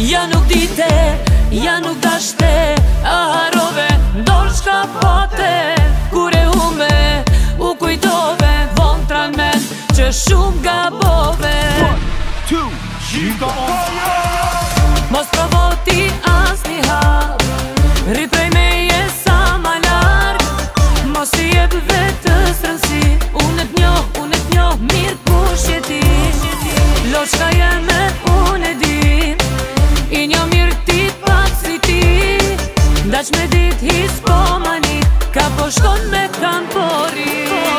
Ja nuk dite, ja nuk dashte, a harove, ndor shka pate. Kure hume, u kujtove, von tran men, që shumë gabove. 1, 2, shika Mos provoti as një hap, riprej meje sa ma larg. Mos i jep vetës rëndsi, unë t'njoh mirë kush je ti. Loçka jeme unë e din, i njo mirë ti pak si ti. Ndaq me dit his po mani, ka po shkon me kan pori.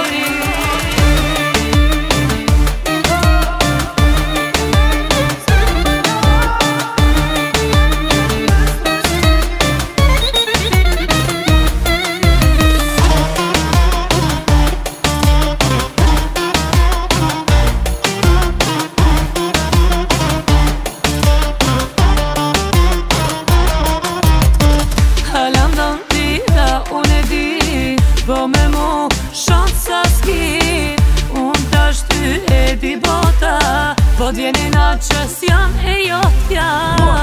Po me mu shonë sa s'ki, unë tash ty e di bota, po t'vjeni na që s'jam e jo t'ja.